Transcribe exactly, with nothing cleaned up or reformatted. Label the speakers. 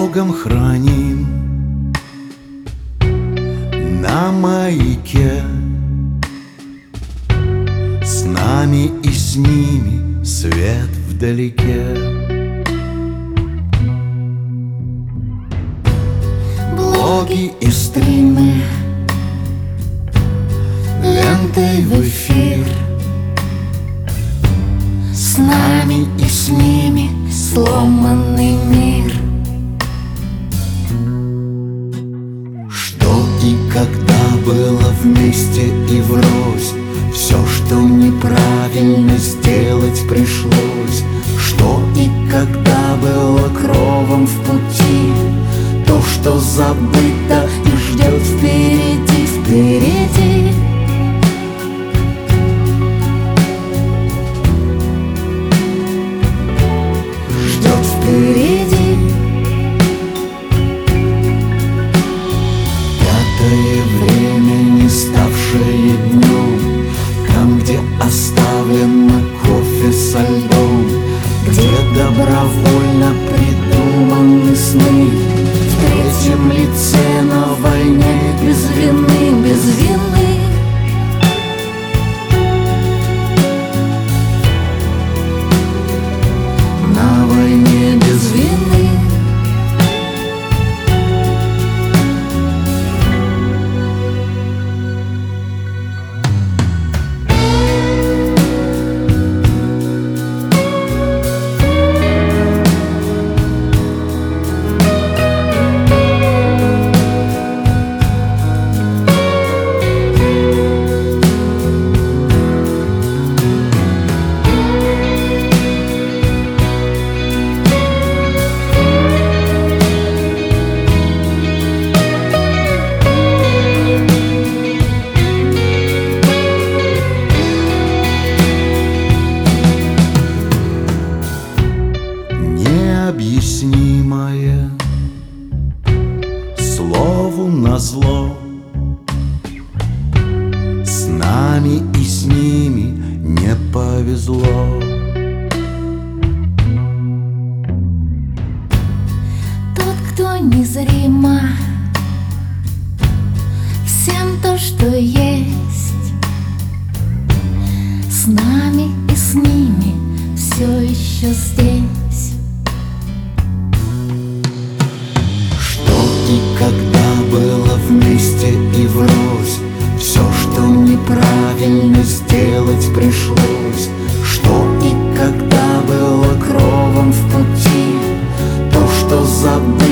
Speaker 1: Богом храним на маяке, с нами и с ними свет вдалеке. Блоги и стримы, лентой в эфир, с нами и с ними сломанный мир. Что и когда было вместе и врозь, все, что неправильно сделать пришлось. Что и когда было кровом в пути, то, что забыто и ждет впереди, впереди. Ждет впереди. Пятое время, не ставшее днем, там, где оставлено кофе со льдом, где добровольно придуманы сны, в третьем лице на войне без вины, без вины. На войне без вины. Необъяснимое, слову назло, с нами и с ними не повезло.
Speaker 2: Тот, кто незримо, всем то, что есть, с нами и с ними все еще здесь.
Speaker 1: И когда было вместе и врозь, все, что неправильно сделать пришлось. Что и когда было кровом в пути, то, что забыть